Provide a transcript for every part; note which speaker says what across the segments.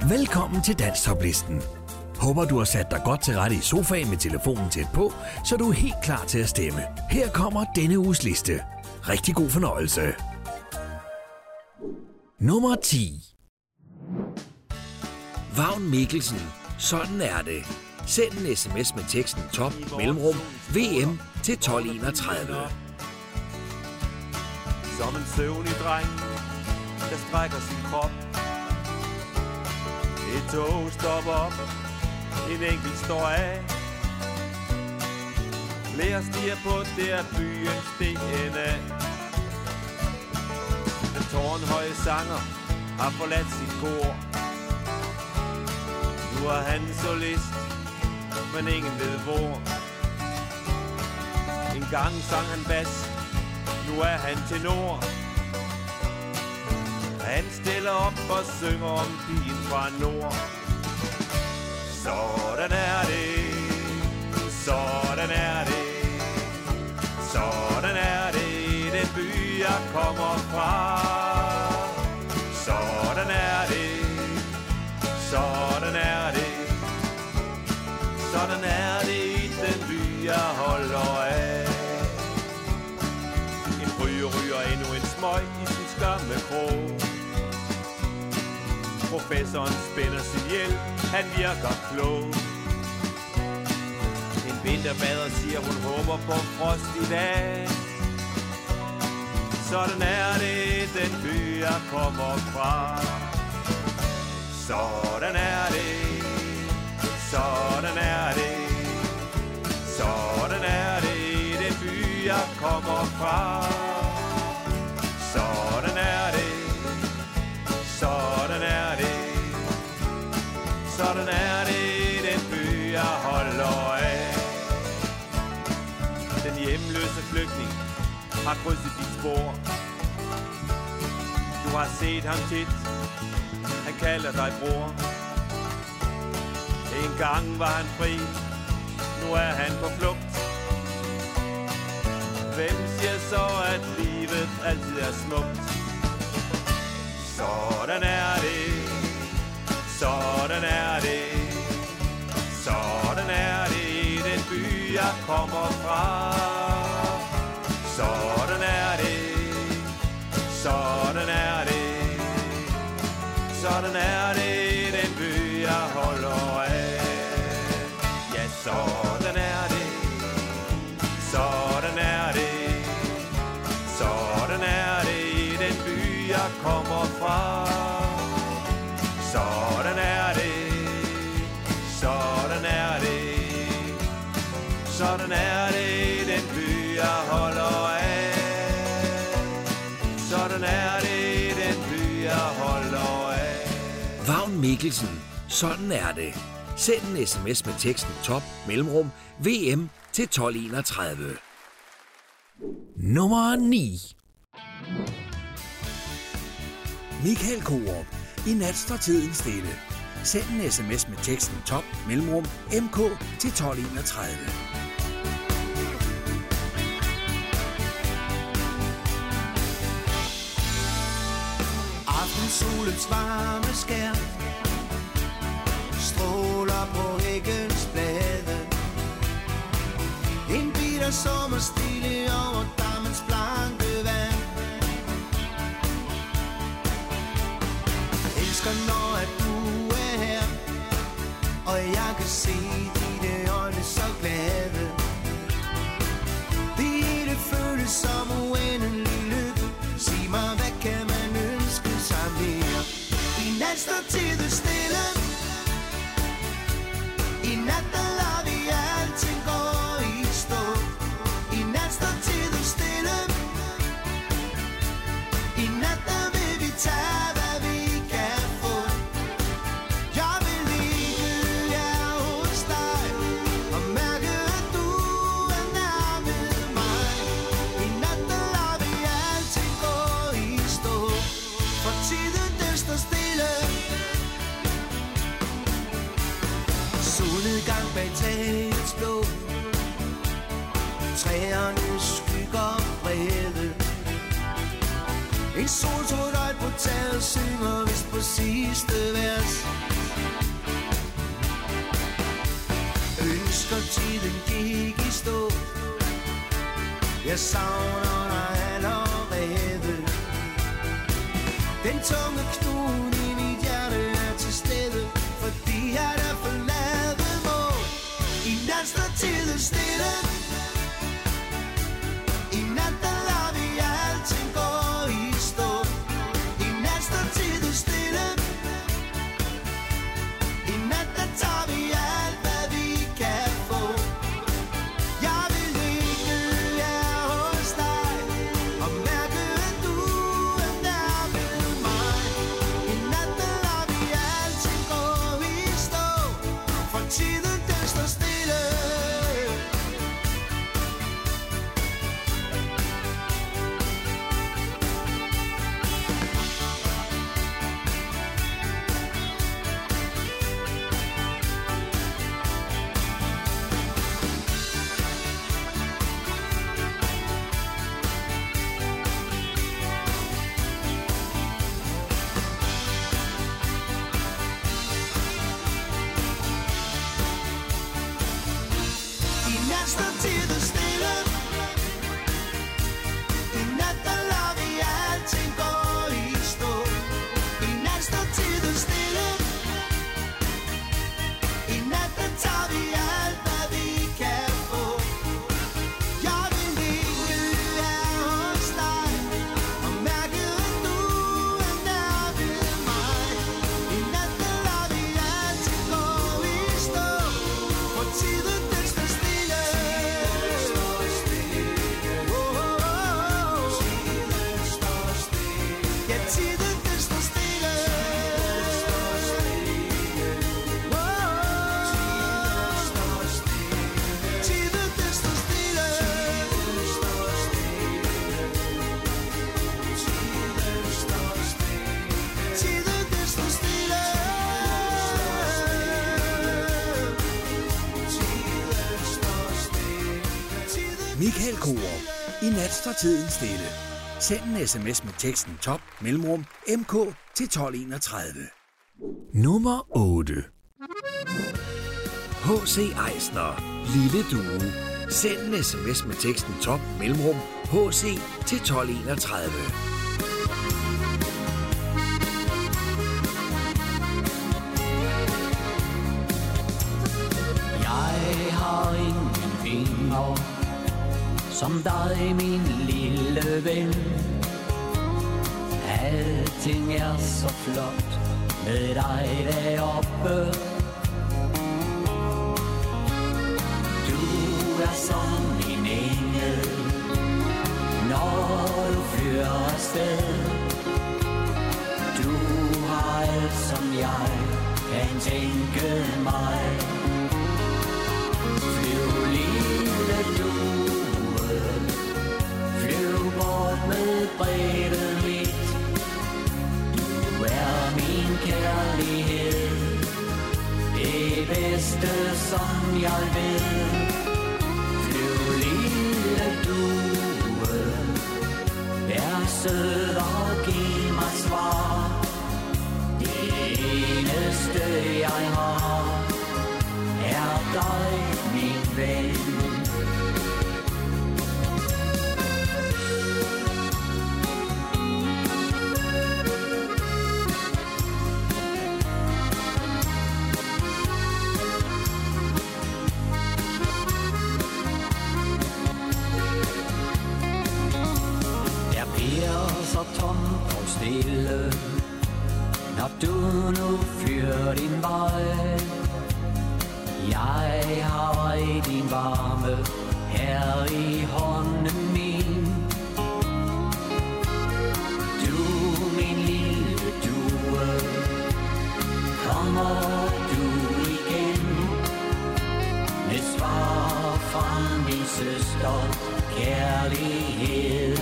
Speaker 1: Velkommen til Danstoplisten. Håber du har sat dig godt til rette i sofaen med telefonen tæt på, så du er helt klar til at stemme. Her kommer denne uges liste. Rigtig god fornøjelse. Nummer 10. Vagn Mikkelsen. Sådan er det. Send en sms med teksten top mellemrum VM til 1231.
Speaker 2: Som en søvnig dreng, der strækker sin krop. Et tog stopper op, en enkelt står af. Flere stiger på, det er byens DNA. Den tårnhøje sanger har forladt sit kor. Nu er han solist, men ingen ved hvor. En gang sang han bas, nu er han tenor. Han stiller op og synger om pigen fra nord. Sådan er det, sådan er det, sådan er det, den by jeg kommer fra. Sådan er det, sådan er det, sådan er det i den by jeg holder af. En ryger ryger endnu en smøg i sin skamme krog. Professoren spænder sin hjelm, han virker klog. En vinterbader siger, hun håber på frost i dag. Sådan er det, den by jeg kommer fra. Sådan er det, sådan er det, sådan er det, den by jeg kommer fra. Sådan er det, sådan er det, sådan er det, den by jeg holder af. Den hjemløse flygtning har krydset dit spor. Du har set ham tit, han kalder dig bror. En gang var han fri, nu er han på flugt. Hvem siger så, at livet altid er smukt? Sådan er det, sådan er det, sådan er det, den by jeg kommer fra. Sådan er det, sådan er det, sådan er det, den by jeg holder af. Ja, sådan er det, sådan er det, sådan er det, den by jeg kommer fra. Sådan er det, sådan er det, sådan er det, den by jeg holder af. Sådan er det, den by jeg holder af.
Speaker 1: Vagn Mikkelsen. Sådan er det. Send en sms med teksten top mellemrum VM til 1231. Nummer 9. Michael Korup. I nat står tiden stille. Send en sms med teksten top mellemrum MK til 1231.
Speaker 3: Aftensolens varme skær stråler på hækkens blade. En bitter sommer stille over dammens blanke vand. Elsker når at du er her, og jeg kan se dine øjne så glade. Det hele føles som uendelig lykke. Sig mig, hvad kan man ønske sig mere? I nat står tiden stille. I nat der lader vi alting gå i stå. I nat står tiden stille. I nat der vil vi tage hvad vi kan få. Jeg vil ligge her hos dig og mærke at du er nær ved mig. I nat der lader vi alting gå i stå. For tiden den står stille. Solnedgang bag tagets blå. Træerne skygger brede. En soltrådøjt på taget synger vist på sidste vers. Ønsker tiden gik i stå. Jeg savner dig allerede. Den tunge knude i mit hjerte er til stede, fordi jeg der forlade må. I nat står tiden stille. I nat der lader vi alting gå i stå. I nat står tiden stille. I nat der tager vi alt hvad vi kan få. Jeg vil ligge her hos dig og mærke at du er nær ved mig. I nat der lader vi alting gå i stå, for tiden den står stille. I nat står tiden stille. I nat der lader vi alting gå i stå. I nat står tiden stille. I nat der tager vi alt hvad vi kan få. Jeg vil ligge her hos dig og mærke at du er nær ved mig. I nat der lader vi alting gå i stå, for tiden den står stille. Ja, tiden den står stille. Tiden den står stille. Tiden den står stille.
Speaker 1: Michael Korup. I nat står tiden stille. Send en sms med teksten top mellemrum MK til 1231. Nummer 8. H.C. Eisner. Lille Due. Send en sms med teksten top mellemrum HC til 1231.
Speaker 4: Jeg har ingen vinger som dig, min lille ven. Alting er så flot med dig deroppe. Du er som en engel, når du flyver afsted. Du har alt, som jeg kan tænke mig. Flyv lille due, flyv bort med brevet mit. Du er min kærlighed, det bedste som jeg ved. Flyv lille due, vær sød og giv mig svar. Det eneste jeg har er dig, min ven. Der bliver så tomt og stille, når du nu flyr din vej. Jeg har din varme her i hånden min. Du, min lille due, kommer du igen med svar fra min søster kærlighed.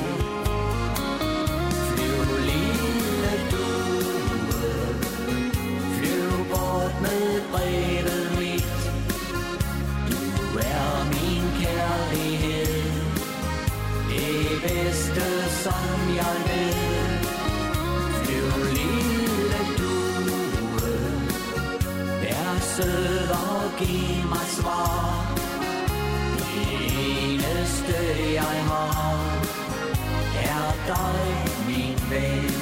Speaker 4: Flyv lille due, flyv bort med brevet mit. Du er min kærlighed, det bedste som jeg ved. sød og giv mig svar. Det eneste jeg har er dig, min ven.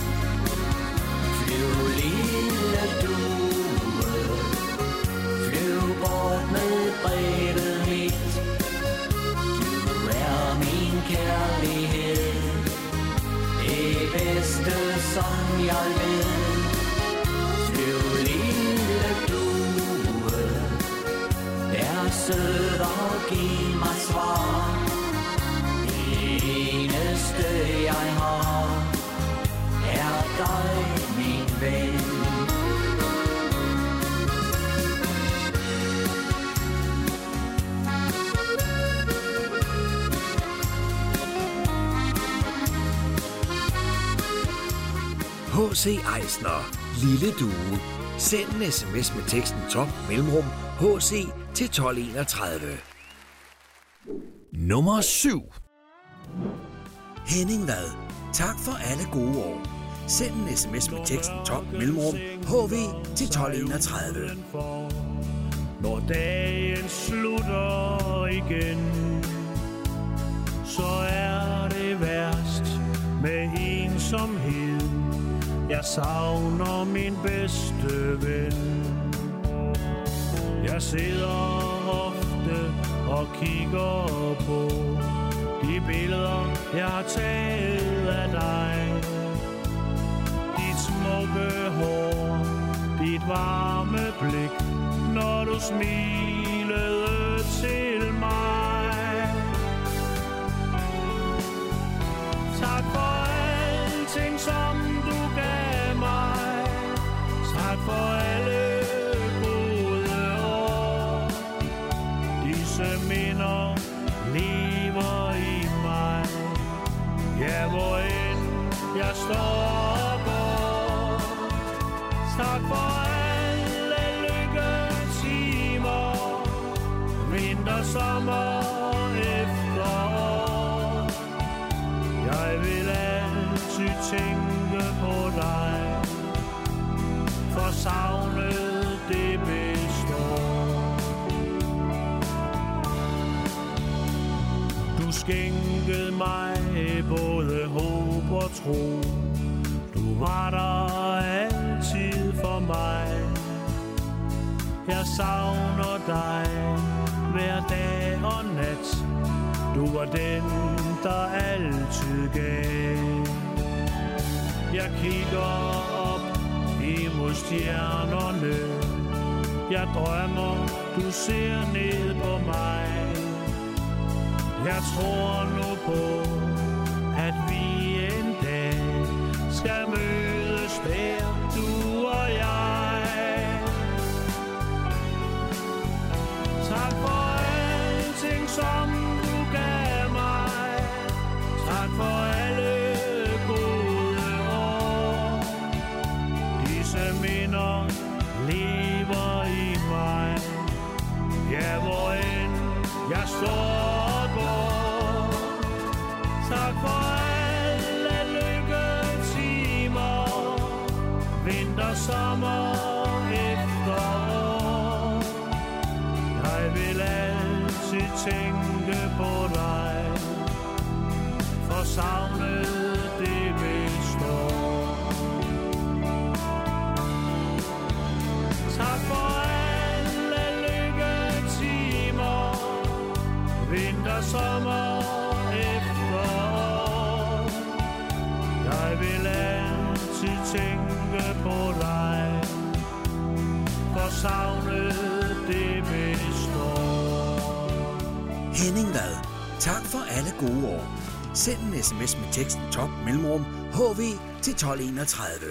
Speaker 4: Flyv lille due, flyv bort med brevet mit. Du er min kærlighed, det bedste som jeg ved. Flyv lille due, vær sød og giv mig svar. Det eneste jeg har er dig, min ven.
Speaker 1: H.C. Eisner, Lille Due. Send en sms med teksten top mellemrum HC til 1231. Nummer 7. Henning Vad. Tak for alle gode år. Send en sms med teksten top mellemrum HV til 1231.
Speaker 5: Når dagen slutter igen, så er det værst med ensomhed. Jeg savner min bedste ven. Jeg sidder ofte og kigger på de billeder, jeg har taget af dig. Dit smukke hår, dit varme blik, når du smilede til mig. Tak for alting, som du gav mig. Tak for alle gode år. Disse minder lever i mig. Ja, hvor end jeg står og går. Tak for alle lykketimer. Vinter, sommer, efterår. Jeg vil altid tænke på dig, for savnet det består. Du skænkede mig både håb og tro. Du var der altid for mig. Jeg savner dig hver dag og nat. Du var den, der altid gav. Jeg kigger op imod stjernerne. Jeg drømmer, du ser ned på mig. Jeg tror nu på, at vi en dag skal mødes der, du og jeg. Tak for alting, som du gav mig. Tak for alle gode år. Disse minder lever i mig. Ja, hvor end jeg står og går. Tak for alle lykketimer. Vinter, sommer, efterår. Jeg vil altid tænke på dig, for savnet det består. Tak for alle lykketimer. Vinter, sommer, efterår. Jeg vil altid tænke på dig, for savnet det består.
Speaker 1: Henning Vad. Tak for alle gode år. Send en sms med teksten top mellemrum HV til 1231.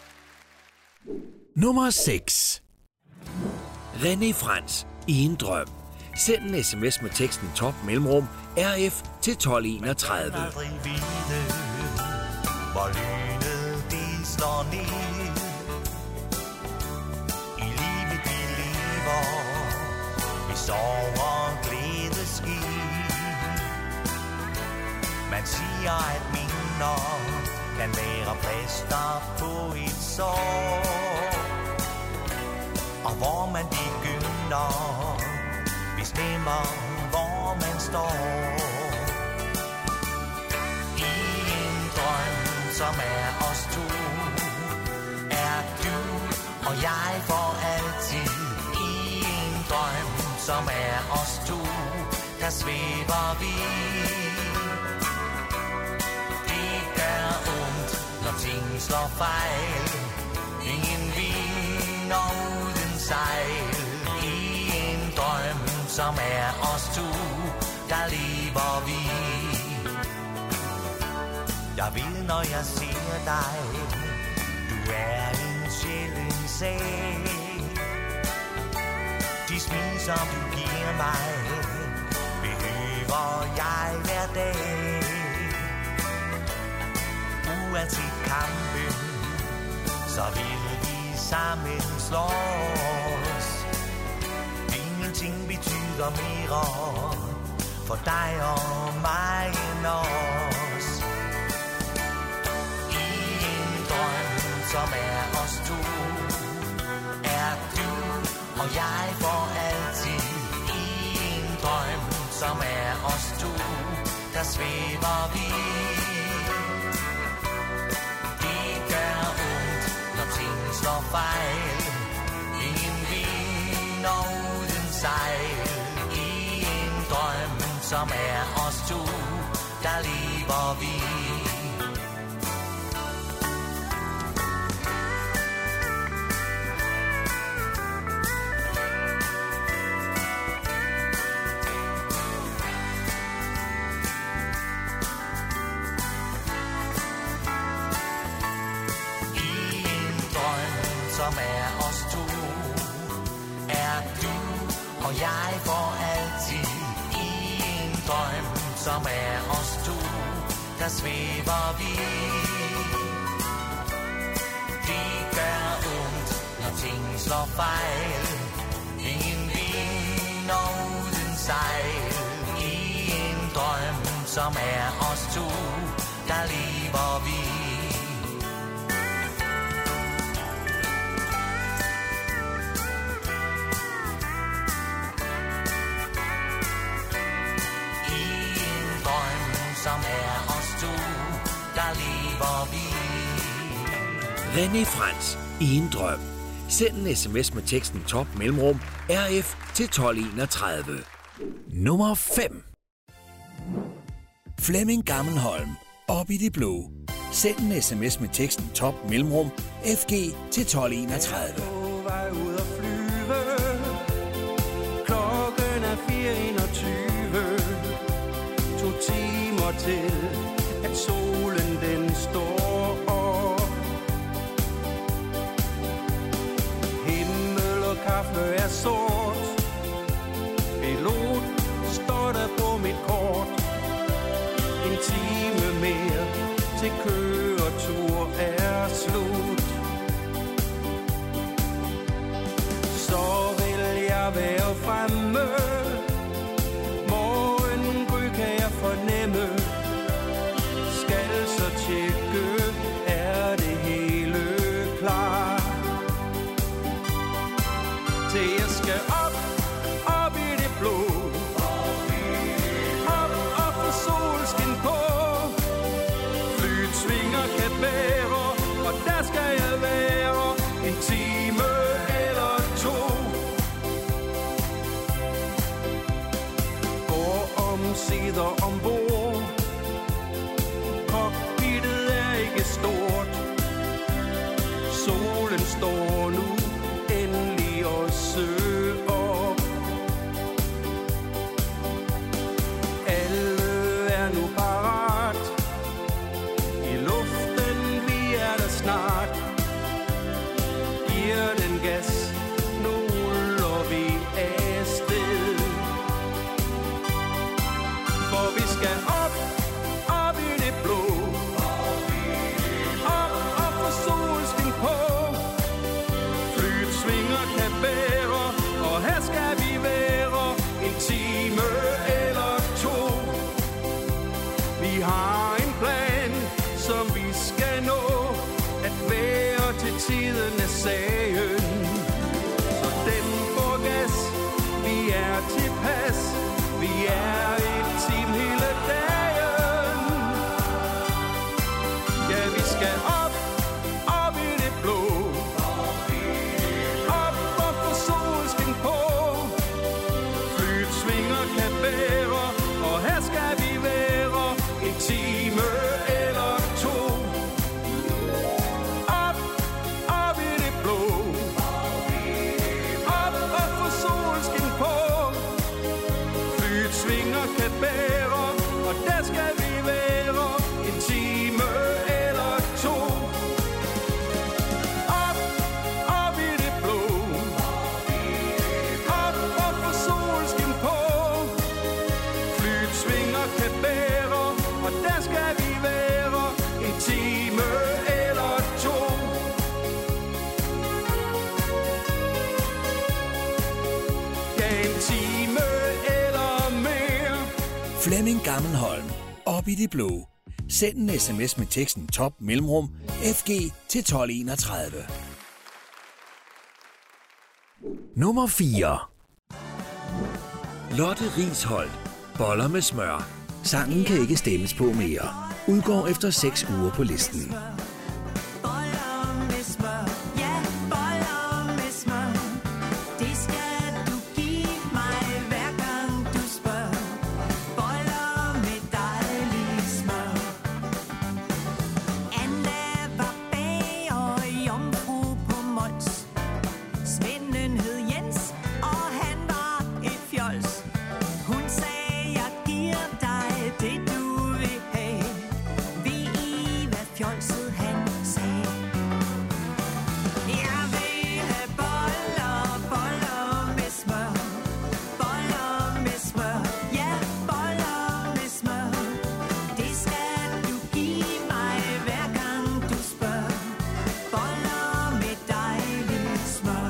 Speaker 1: Nummer 6. René Frans. I en drøm. Send en sms med teksten top mellemrum RF til 1231.
Speaker 6: Aldrig vide, hvor lynet de slår ned. I livet vi lever, vi sover glædeskib. Man siger, at minder kan være plaster på et sår. og hvor man begynder, bestemmer, hvor man står. I en drøm, som er os to, er du og jeg for altid. I en drøm, som er os to, der svæver vi. Det gør ondt, når ting slår fejl. Ingen vind og uden sejl. I en drøm, som er os to, der lever vi. Jeg ved, når jeg ser dig, du er en sjælden sag. De smil, som du giver mig, behøver jeg hver dag. Uanset kampen, så vil vi sammen slås. Ingenting betyder mere for dig og mig end os. I en drøm, som er os to, er du og jeg for altid. I en drøm, som er os to, der svæver vi. Det gør ondt, når ting slår fejl. Ingen vind og uden sejl. I en drøm, som er os to, der lever vi. Som er os to, er du og jeg for altid. I en drøm, som er os to, der svæver vi. Det gør ondt, når ting slår fejl. Ingen vind og uden sejl. I en drøm, som er os to, der lever vi. Som er os to, der lever vi.
Speaker 1: René Frans, i en drøm. Send en sms med teksten top mellemrum RF til 1231. Nummer 5. Flemming Gammelholm, op i det blå. Send en sms med teksten top mellemrum FG til 1231.
Speaker 3: Vej ud at flyve. Klokken er 4:21. 2 timer til, at solen den står op. Himmel og kaffe er sort. Pilot står der på mit kort. En time mere til køretur er slut. Så vil jeg være fremme. Fornemme, skal så tjekke, er det hele klar. Til jeg skal op i det blå. Op og få solskin på. Flyet svinger kan bære, og der skal jeg være en time eller 2. Sidder ombord. Cockpittet er ikke stort. Solen står nu endelig også op. Alle er nu parat. I luften vi er der snart. Giver den gas, nu ruller vi afsted. For vi skal op i det blå. Op og få solskin på. Flyet svinger kan bære, og her skal vi være en time eller 2. Vi har en plan, som vi skal nå. At være til tiden af sagen. Så
Speaker 7: skal op i det blå. Op og få solskin på. Flyet svinger kan bære, og her skal vi være en time eller to. Op i det blå. Op og få solskin på. Flyet svinger kan bære, og der skal vi være en time eller to. Op i det blå. Op og få solskin på. Flyet svinger kan bære, og der skal vi være en time eller to. Ja, en time eller mere.
Speaker 1: Flemming Gammelholm. Op i det blå. Send en sms med teksten top mellemrum FG til 1231. Nummer 4. Lotte Risholdt. Boller med smør. Sangen kan ikke stemmes på mere. Udgår efter 6 uger på listen.
Speaker 8: Boller med smør, ja, boller med smør. Det skal du give mig hver gang du spørger. Boller med dejlig smør. Anna var bager, jomfru på Mols. Svenden hed Jens, og han var et fjols. Hun sagde, jeg giver dig det du vil have. Ved I, hvad fjolset han sagde? Jeg vil have boller, boller med smør. Boller med smør, ja, boller med smør. Det skal du give mig hver gang du spørger. Boller med dejlig smør.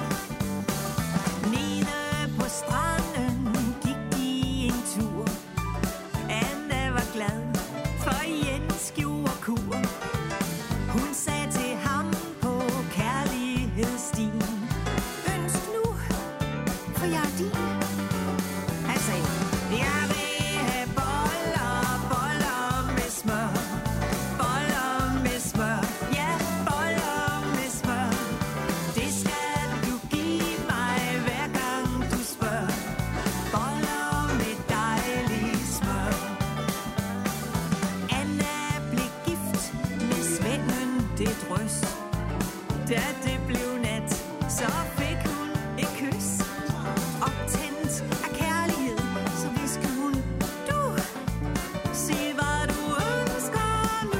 Speaker 8: Nede på stranden gik de en tur. Anna var glad, for Jens gjorde kur. Hun sagde til ham på kærlighedsstien: Ønsk nu, for jeg er din. Han sagde: Jeg vil have boller, boller med smør. Boller med smør, ja, boller med smør. Det skal du give mig hver gang du spørger. Boller med dejlig smør. Anna blev gift med Svenden det drøs. Da det blev nat, så fik hun et kys. Optændt af kærlighed, så viskede hun: Du, sig hvad du ønsker nu.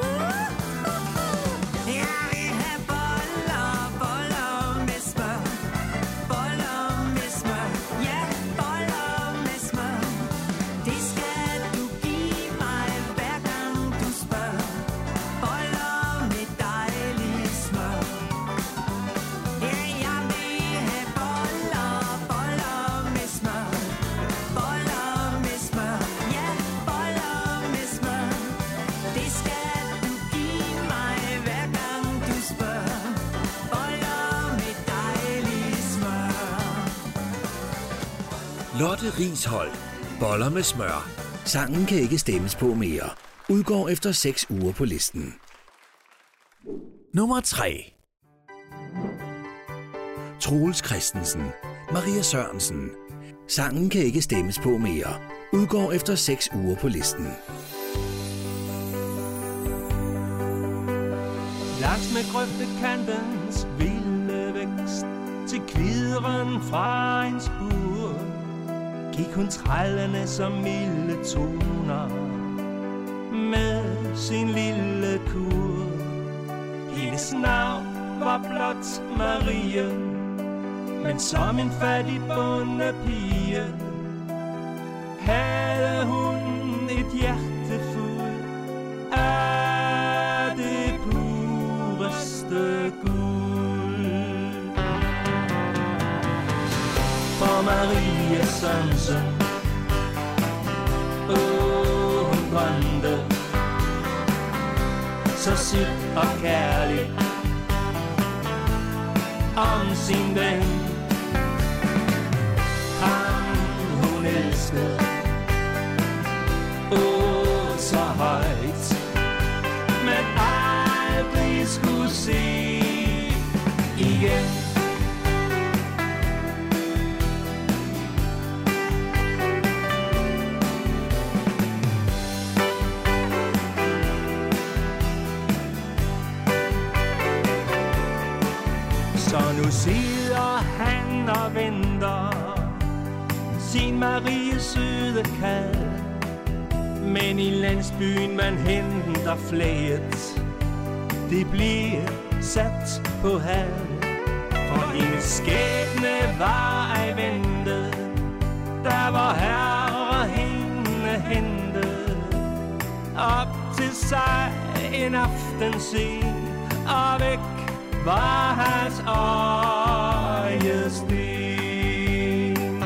Speaker 8: Jeg vil have boller, boller med smør. Boller med smør, ja, boller med smør. Det skal du give mig hver gang du spørger. Boller med dejlig smør. Ja, jeg vil have boller, boller med smør. Boller med smør, ja, boller med smør. Det skal du give mig hver gang du spørger. Boller med dejlig smør.
Speaker 1: Lotte Risholdt. Boller med smør. Sangen kan ikke stemmes på mere. Udgår efter 6 uger på listen. Nummer 3. Troels Christensen. Maria Sørensen. Sangen kan ikke stemmes på mere. Udgår efter 6 uger på listen.
Speaker 5: Langs med grøftekantens vilde vækst til kvidren fra en spur gik hun trællende som milde toner med sin lille kur. Hendes navn var blot Marie, men som en fattig bondepige havde hun et hjerte fuld af det pureste guld. For Marie Sørensen, hun drømte så sødt og kærligt om sin ven. Ham hun elskede, så højt, men aldrig skulle se igen. Så nu sidder han og venter sin Marie søde kald. Men i landsbyen man henter flaget, det bliver sat på hal. For hendes skæbne var ej ventet, der var herre hende hentet op til sig en aften sen, og væk var hans øjesten.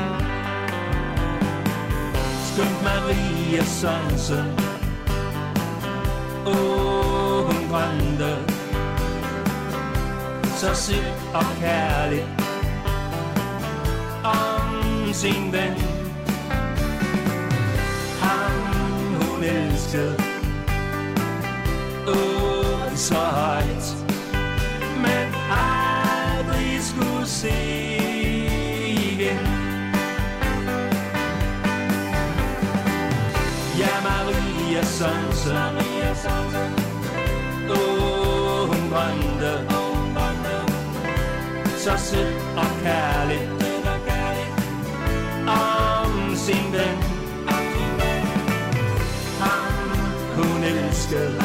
Speaker 5: Skønt Maria Sørensen, hun drømte så sødt og kærligt om sin ven. Ham hun elskede, så højt, men aldrig skulle se igen. Ja, Maria Sørensen, hun drømte så sødt og kærligt om sin ven. Ham hun elskede,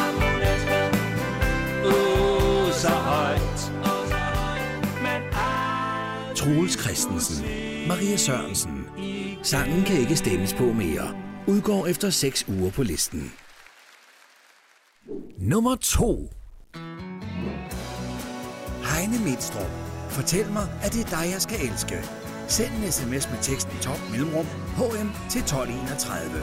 Speaker 5: så højt, men
Speaker 1: Troels Christensen, Maria Sørensen. Sangen kan ikke stemmes på mere. Udgår efter 6 uger på listen. Nummer 2. Heine Midtstrup. Fortæl mig, at det er dig, jeg skal elske. Send en sms med teksten top mellemrum HM til 1231.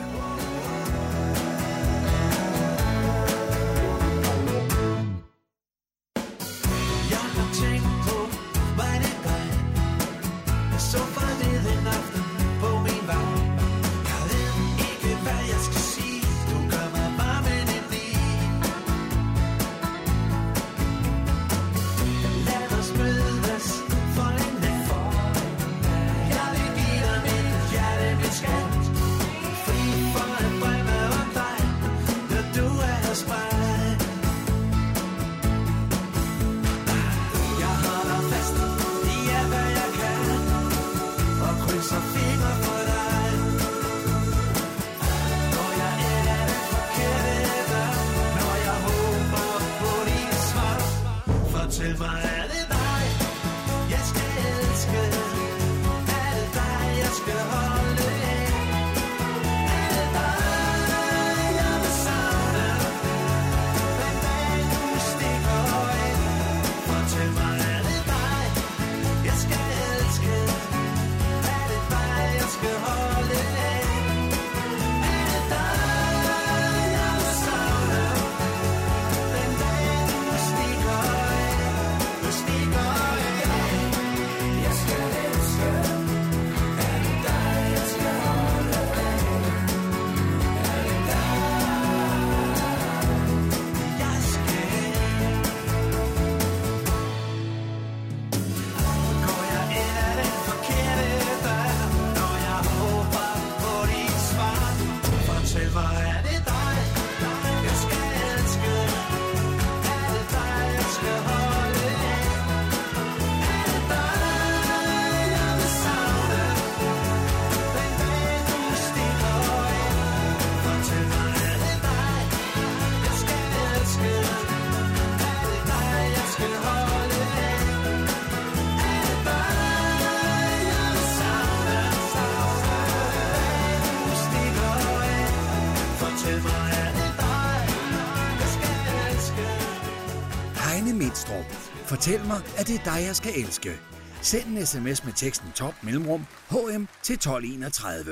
Speaker 1: Fortæl mig, at det er dig, jeg skal elske. Send en sms med teksten top mellemrum HM til 1231.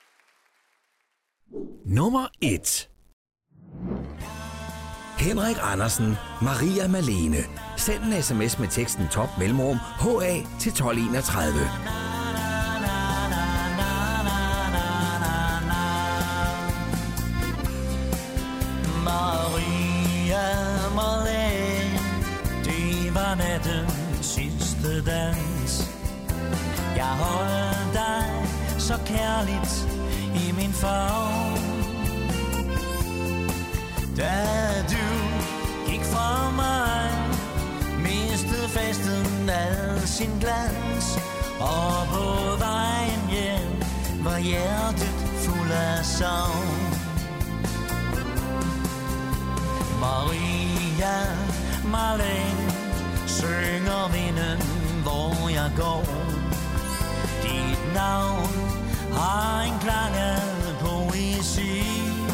Speaker 1: Nummer 1. Henrik Andersen, Maria Malene. Send en sms med teksten top mellemrum HA til 1231.
Speaker 6: Maria Malene,
Speaker 4: var nattens sidste dans. Jeg holdt dig så kærligt i min favn. Da du gik fra mig, mistede festen al sin glans. Og på vejen hjem var hjertet fuld af savn. Maria Marlene synger vinden, hvor jeg går. Dit navn har en klang af poesi.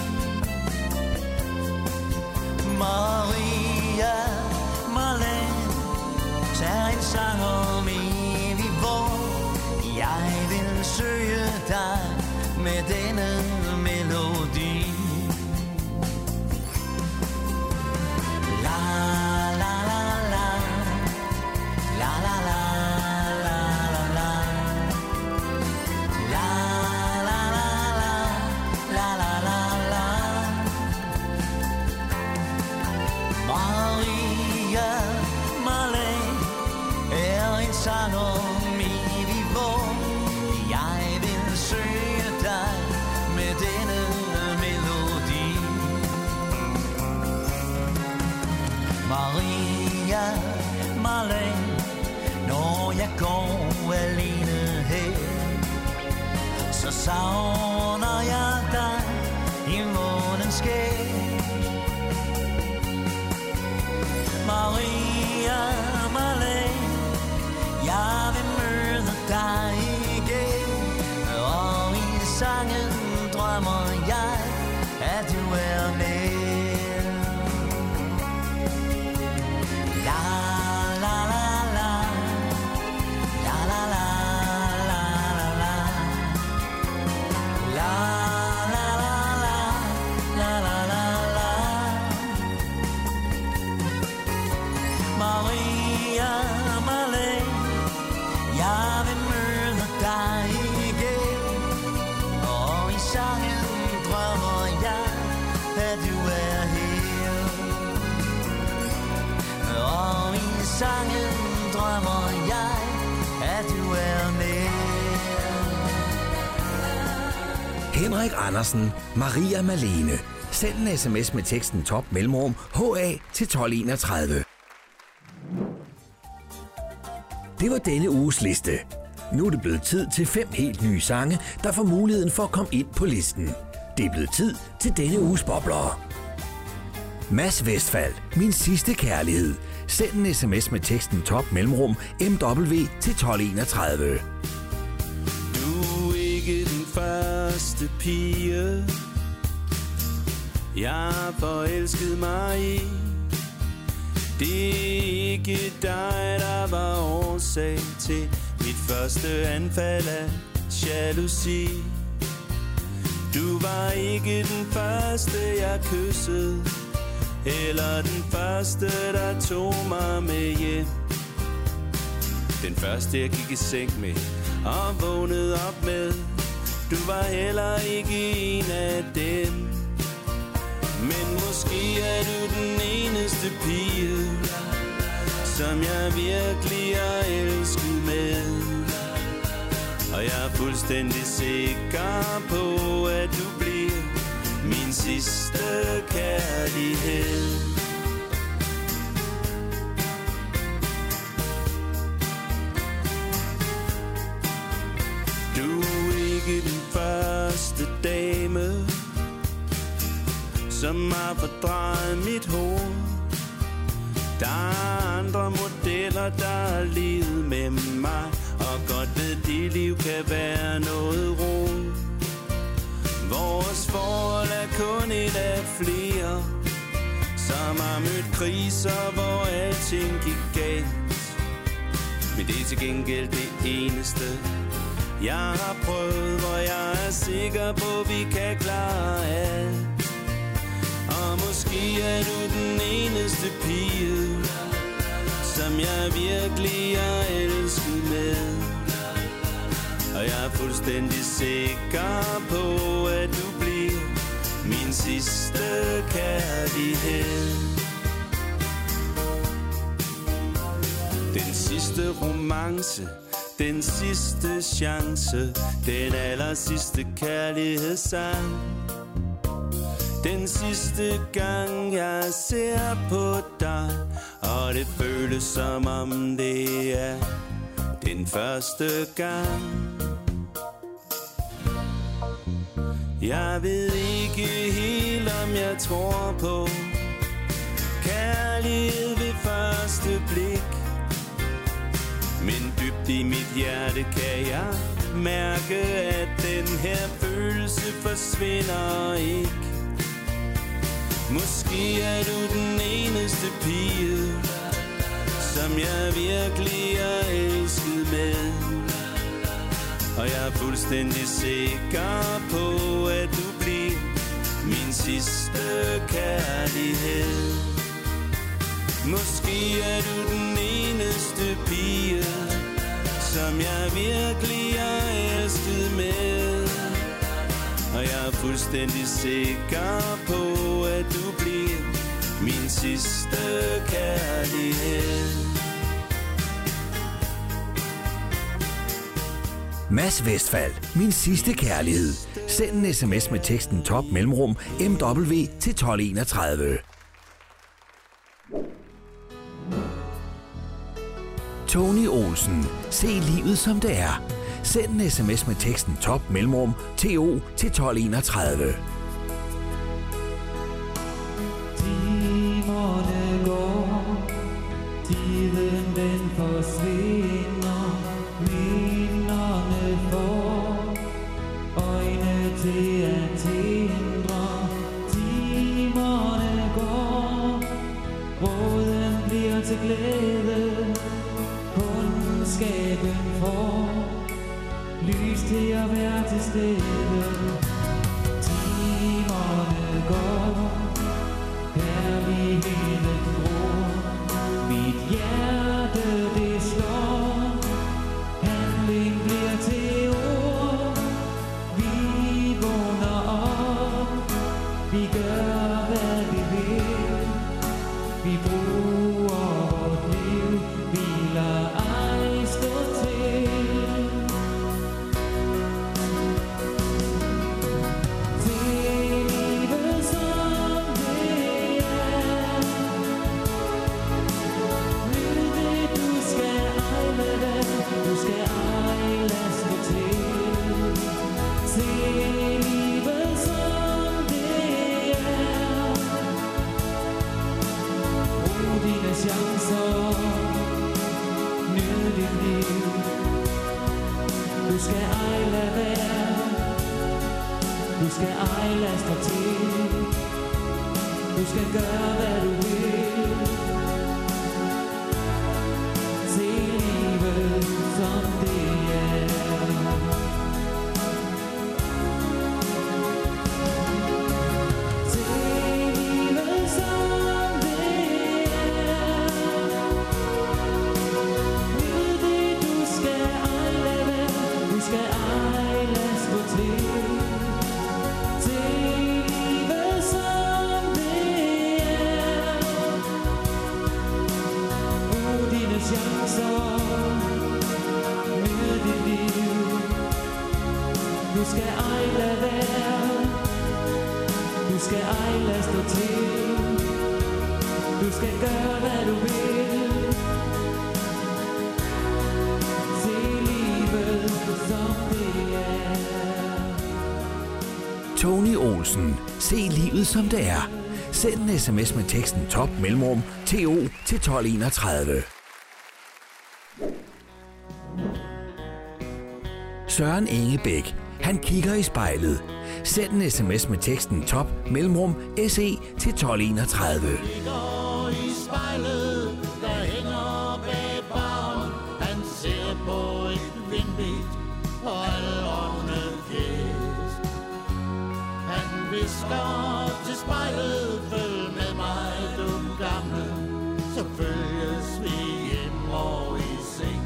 Speaker 4: Maria Marlene, tag en sang om evig vår. Jeg vil søge dig med denne melodi. La la la la, la la la la la la, la la la la, la la la la. Maria Marlene er en sang om evig vår. Jeg vil søge dig med denne melodi. Maria Marlene, når jeg går alene her, så savner jeg dig i månens skær. Maria Marlene, jeg vil møde dig igen, og i sangen drømmer jeg, at du er med. Sangen drømmer jeg, at du er med.
Speaker 1: Henrik Andersen, Maria Marlene. Send en sms med teksten top mellemrum HA til 1231. Det var denne uges liste. Nu er det blevet tid til 5 helt nye sange, der får muligheden for at komme ind på listen. Det er blevet tid til denne uges boblere. Mads Westphal, Min sidste kærlighed. Send en sms med teksten top mellemrum MW til 1231.
Speaker 5: Du er ikke den første pige, jeg har forelsket mig i. Det er ikke dig, der var årsag til mit første anfald af jalousi. Du var ikke den første, jeg kyssede, eller den første, der tog mig med hjem. Den første, jeg gik i seng med og vågnede op med. Du var heller ikke en af dem. Men måske er du den eneste pige, som jeg virkelig har elsket med. Og jeg er fuldstændig sikker på, at du bliver min sidste kærlighed. Du er ikke den første dame, som har fordrejet mit hår. Der er andre modeller, der har levet med mig, og godt ved, dit liv kan være noget rod. Vores forhold er kun et af flere, som har mødt kriser, hvor alting gik galt. Men det er til gengæld det eneste, jeg har prøvet, hvor jeg er sikker på, vi kan klare alt. Og måske er du den eneste pige, som jeg virkelig har elsket med. Og jeg er fuldstændig sikker på, at du bliver min sidste kærlighed. sidste romance, den sidste chance, den aller sidste kærlighedssang. Den sidste gang jeg ser på dig, og det føles som om det er den første gang. Jeg ved ikke helt om jeg tror på kærlighed ved første blik, men dybt i mit hjerte kan jeg mærke, at den her følelse forsvinder ikke. Måske er du den eneste pige, som jeg virkelig er elsket med. Og jeg er fuldstændig sikker på, at du bliver min sidste kærlighed. Måske er du den eneste pige, som jeg virkelig er elsket med. Og jeg er fuldstændig sikker på, at du bliver min sidste kærlighed.
Speaker 1: Mads Westphal, min sidste kærlighed. Send en sms med teksten top mellemrum MW til 1231. Tony Olsen, se livet som det er. Send en sms med teksten top mellemrum TO til 1231.
Speaker 4: Timerne går, tiden den forsvinder, minderne får øjne til at hindre. Timerne går, råden bliver til glæde, kundskaben får lys til at være til stede. Timerne går, kærligheden gror, mit hjerte det slår, handling bliver til ord. Vi vågner op, vi gør hvad vi vil, vi bruger vort liv, vi lader ej stå til. Du skal ej lade være, du skal ej lade stå til, du skal gøre hvad du vil. Se livet som det er. Du skal ej lade være, du skal ej lade stå til, du skal gøre hvad du vil. Se livet som det er.
Speaker 1: Tony Olsen, se livet som det er. Send en sms med teksten top mellemrum TO til 1231. Søren Ingebæk, han kigger i spejlet. Send en sms med teksten top mellemrum SE til 1231.
Speaker 9: Kigger i spejlet, der hænger bag baren. Han ser på et vindbæt og aldrende fjes. Han visker til spejlet, følg med mig du gamle, så følges vi hjem og i seng.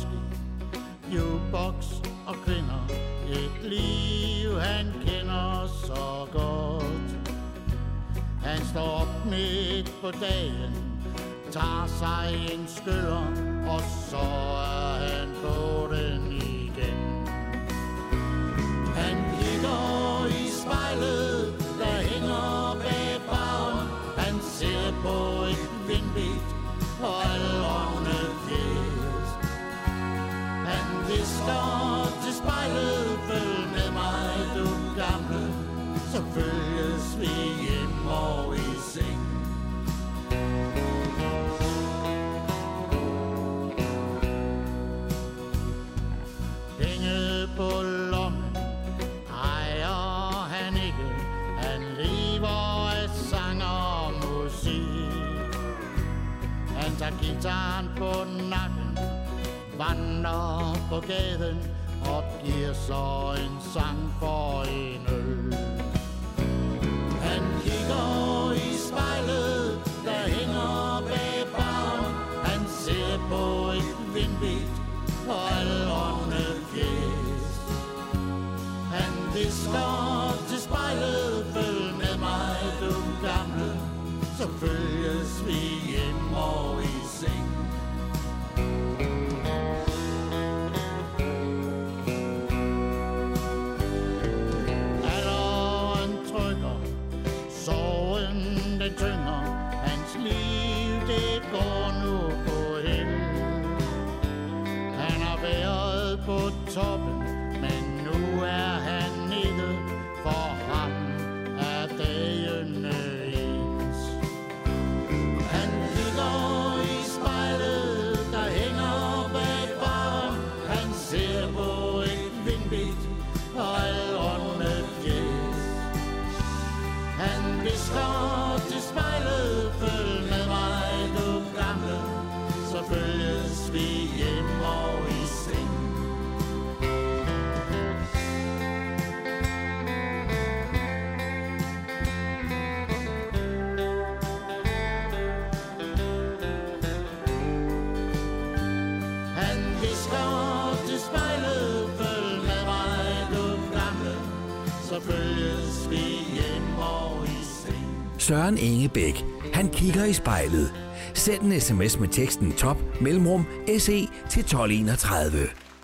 Speaker 9: Jukebox og kvinder, et liv han kender står op midt på dagen, tager sig en skyller, og så er han på den igen. Han kigger i spejlet, der hænger bag baren. Han ser på et vindbit og aldrende fjes. Han visker til spejlet, følg med mig, du gamle, så følges vi hjem og i seng. Penge på lommen ejer han ikke. Han lever af sang og musik. Han tager gitaren på nakken, vandrer på gaden og giver så en sang for en øl. Han kigger i spejlet, der hænger bag baren. Han ser på et vindbit og aldrende fjes. Han visker til spejlet, følg med mig, du gamle, så følges vi hjem og i seng. Alderen trykker, sorgen den tynger, hans liv det går nu på held. Han har været på toppen, men nu er han nede, for ham er dagene ens. Han kigger i spejlet, der hænger bag baren. Han ser på et vindbit og aldrende fjes. Han visker til spejlet, følg med mig, du gamle, så følges vi hjem og i seng. Han visker til spejlet, følg med mig, du gamle, så følges vi hjem og i seng.
Speaker 1: Søren Ingebæk. Han kigger i spejlet. Send en sms med teksten top mellemrum SE til 1231.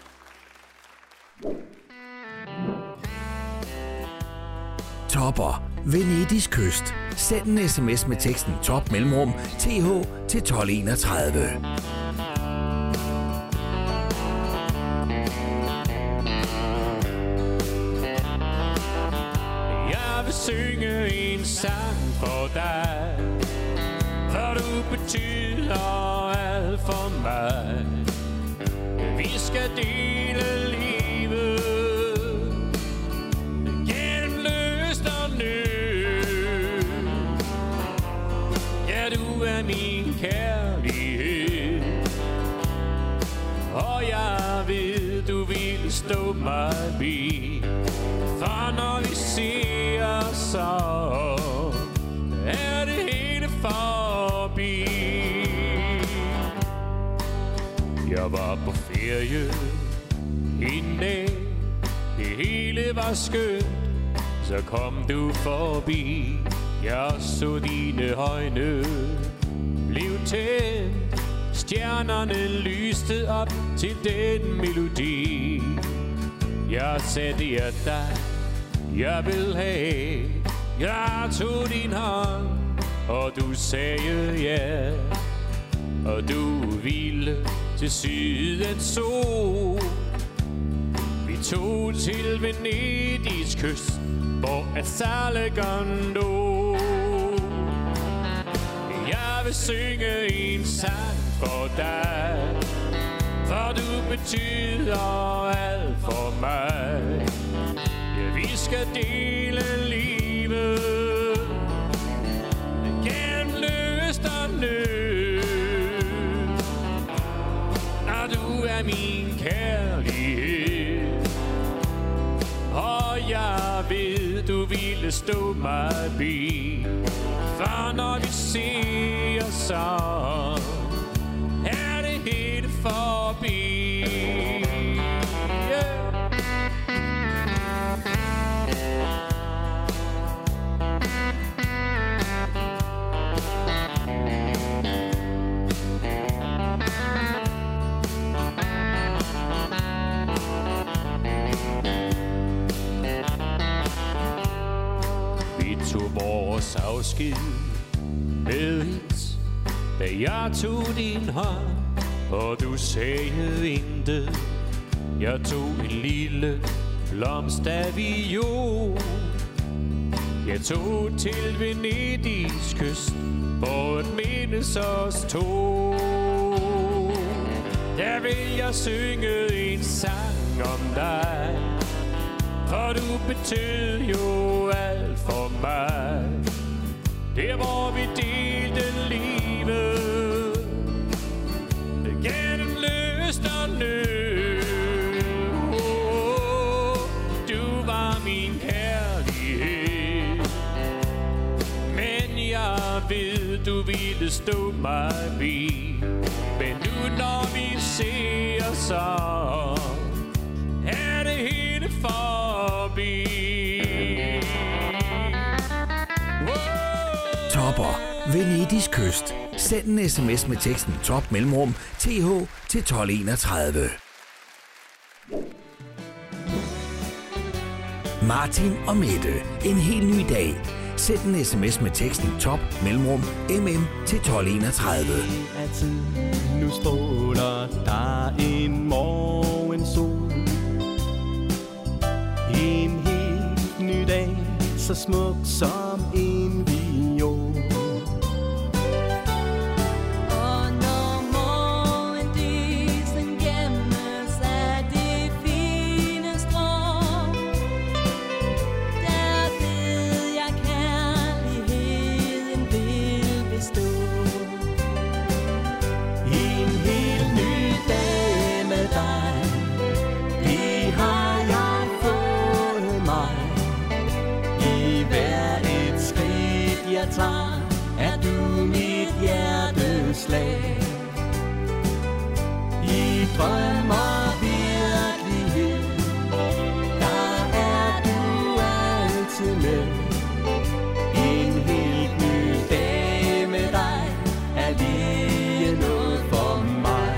Speaker 1: Topper. Venedigs kyst. Send en sms med teksten top mellemrum TH til 1231.
Speaker 5: Jeg vil synge en sang for dig, for du betyder alt for mig. Vi skal dele livet gennem lyst og nød. Ja, du er min kærlighed, og jeg ved, du vil stå mig bi. For når vi ser så, er det hele forbi. Jeg var på ferie en dag, det hele var skønt. Så kom du forbi, jeg så dine øjne blev tændt. Stjernerne lyste op til den melodi. Jeg sagde, det er dig, jeg vil have. Jeg tog din hånd, og du sagde ja. Og du ville til sydens sol. Vi tog til Venedigs kyst, hvor at sejle gondol. Jeg vil synge en sang for dig, for du betyder alt for mig. Ja, vi skal dele livet gennem lyst og nød. Når du er min kærlighed, og jeg ved, du ville stå mig bi. For når vi ser så, er det helt forbi.
Speaker 10: vores afsked med et, da jeg tog din hånd, og du sagde intet. Jeg tog en lille blomst af viol. Jeg tog til Venedigs kyst, for at mindes os to. Der vil jeg synge en sang om dig, for du betød jo alt for mig. Der hvor vi delte livet, gennem lyst og nød. Du var min kærlighed, men jeg ved du ville stå mig bi. Men nu når vi ser så, er det hele forbi.
Speaker 1: Topper. Venedigs kyst. Send en sms med teksten top mellemrum TH til 1231. Martin og Mette. En helt ny dag. Send en sms med teksten top mellemrum MM til 1231.
Speaker 5: Nu stråler der en morgensol. En helt ny dag, så smuk som en viol.
Speaker 8: Og når morgendisen gemmes af det fine strå, der ved jeg kærligheden vil bestå.
Speaker 5: En helt ny dag med dig, det har jeg fået mig. I hver et skridt jeg tager, er du mit hjerteslag. I drøm og virkelighed, der er du altid med. En helt ny dag med dig er lige noget for mig.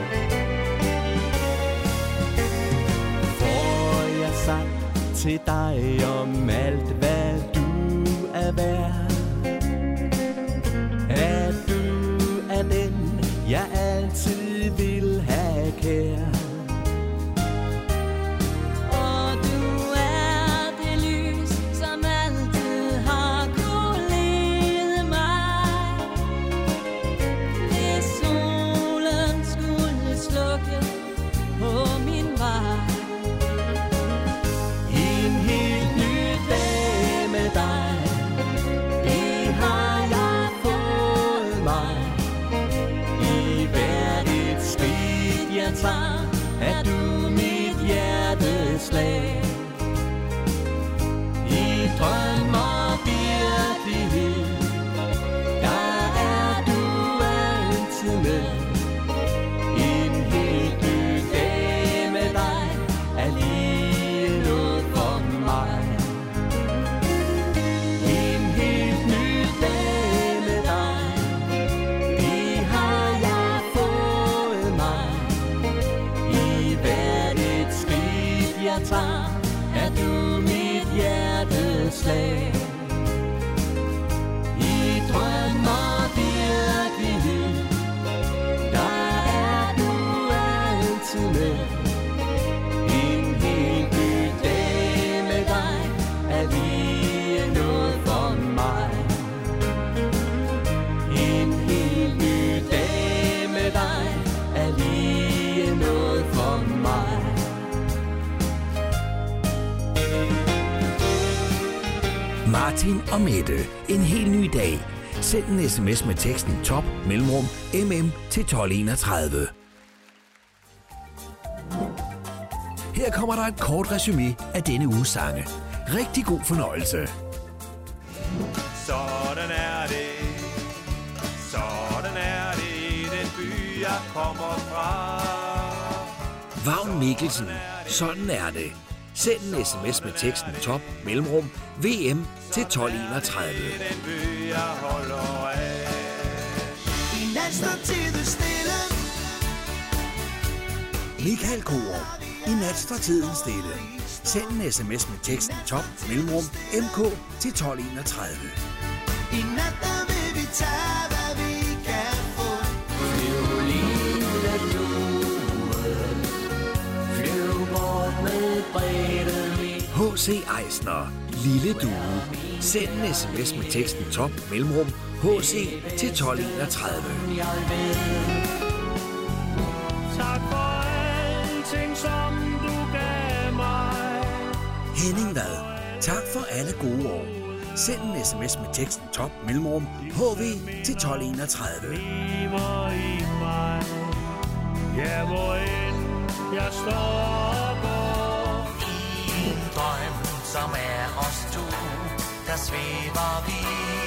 Speaker 5: For jeg sagt til dig om alt hvad du er værd, at du er den jeg altid vil have kær.
Speaker 8: Og du er det lys, som altid har kunnet lede mig. Hvis solen skulle slukke på min vej.
Speaker 5: En helt ny dag med dig, det har jeg fået mig. I hvert et skridt jeg tager, er du mit hjerteslag. I drøm og virkelighed, der er du altid med. En helt ny dag med dig er lige noget for mig. En helt ny dag med dig, det har jeg fået mig. I hvert et skridt jeg tager, er du mit hjerteslag. I drøm og virkelighed, der er du altid med. En helt ny dag med dig er lige noget for mig. En helt ny dag med dig er lige noget for mig.
Speaker 1: Martin og Mette. En helt ny dag. Send en sms med teksten top mellemrum MM til 1231. Her kommer der et kort resumé af denne uges sange. Rigtig god fornøjelse.
Speaker 2: Sådan er det. Sådan er det i den by, jeg kommer fra.
Speaker 1: Vagn Mikkelsen. Sådan er det. Send en sms med teksten top mellemrum VM til 1231.
Speaker 2: Den by, jeg holder af.
Speaker 3: I nat står tiden stille.
Speaker 1: Michael Korup. I nat står tiden stille. Send en sms med teksten top mellemrum MK til 1231.
Speaker 3: I nat der vil vi tage, hvad vi kan få.
Speaker 4: Flyv lille due, flyv bort med bredden i.
Speaker 1: H.C. Eisner, Lille Due. Send en sms med teksten top mellemrum HC til 1231.
Speaker 4: Jeg ved. Tak for alting, som du gav mig.
Speaker 1: Henning Vad, tak for alle gode år. Send en sms med teksten top mellemrum HV til 1231.
Speaker 4: Lever i mig. Ja, hvor end jeg står og går.
Speaker 6: I en drøm, som er os to, der svæver vi.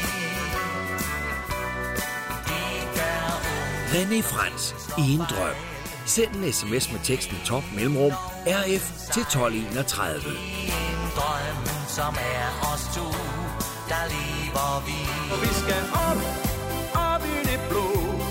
Speaker 1: René Frans, i en drøm. Send en sms med teksten top mellemrum RF til 1231.
Speaker 6: I en drøm, som er os to, der lever vi.
Speaker 7: Og vi skal op i det blå.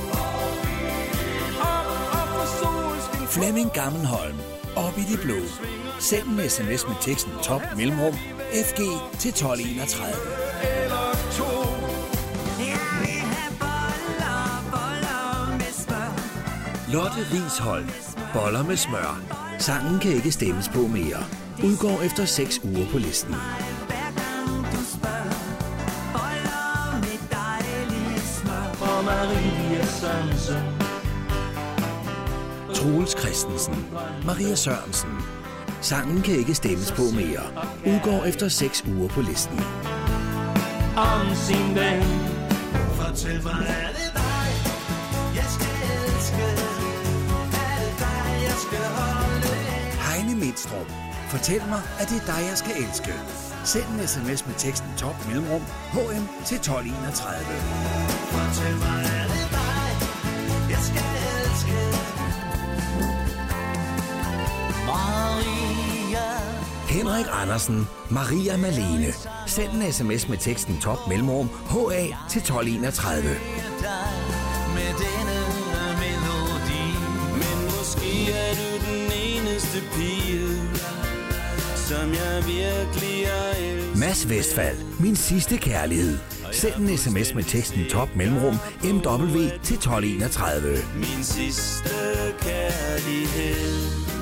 Speaker 7: Op for solskin.
Speaker 1: Flemming Gammelholm, op i det blå. Send en sms med teksten top mellemrum FG til 1231.
Speaker 7: Eller to.
Speaker 8: Jeg vil have boller med smør.
Speaker 1: Lotte Risholm, boller med smør. Sangen kan ikke stemmes på mere. Udgår efter 6 uger på listen.
Speaker 8: Hver gang du spørger, boller med dejlig smør.
Speaker 4: For Maria Sørensen.
Speaker 1: Troels Christensen, Maria Sørensen. Sangen kan ikke stemmes på mere. Udgår efter 6 uger på listen.
Speaker 4: Om sin ven.
Speaker 3: Fortæl mig, er det dig, jeg skal elske? Er det dig, jeg skal holde af?
Speaker 1: Heine Midtstrup, fortæl mig, at det er dig, jeg skal elske. Send en sms med teksten top mellemrum HM til 1231.
Speaker 3: Fortæl mig, er det dig, jeg skal elske?
Speaker 6: Maria.
Speaker 1: Henrik Andersen, Maria Malene. Send en sms med teksten top mellemrum HA til 1231.
Speaker 5: Med denne melodi. Men måske er du den eneste pige, som jeg virkelig har elsket.
Speaker 1: Mads Westphal, min sidste kærlighed. Send en sms med teksten top mellemrum MW til 1231.
Speaker 5: Min sidste kærlighed.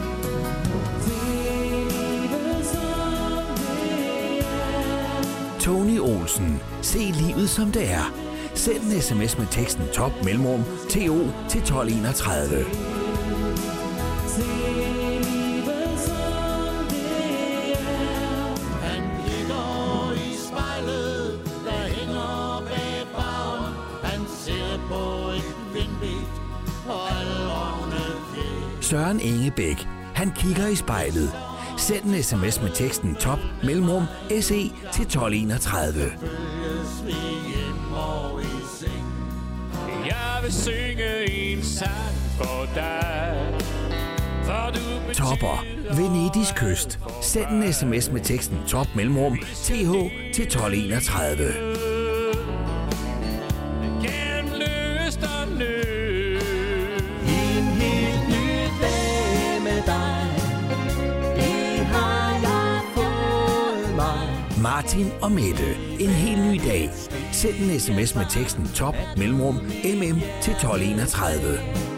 Speaker 1: Tony Olsen, se livet som det er. Send en sms med teksten top mellemrum TO til 1231.
Speaker 9: Han kigger i spejlet, der hænger bag baren. Han ser på et vindbæk og aldrende fjæs.
Speaker 1: Søren Ingebæk, han kigger i spejlet. Send en sms med teksten top mellemrum SE til 1231.
Speaker 9: Følges vi hjem og i seng.
Speaker 10: Jeg vil synge en sang for dig. For du betyder
Speaker 1: Topper, Venedigs kyst. Send en sms med teksten top mellemrum TH til 1231.
Speaker 10: gennem lyst og nød.
Speaker 4: En helt ny dag med dig. Det har jeg fået mig.
Speaker 1: Martin og Mette, en helt ny dag. Send en sms med teksten top mellemrum MM til 1231.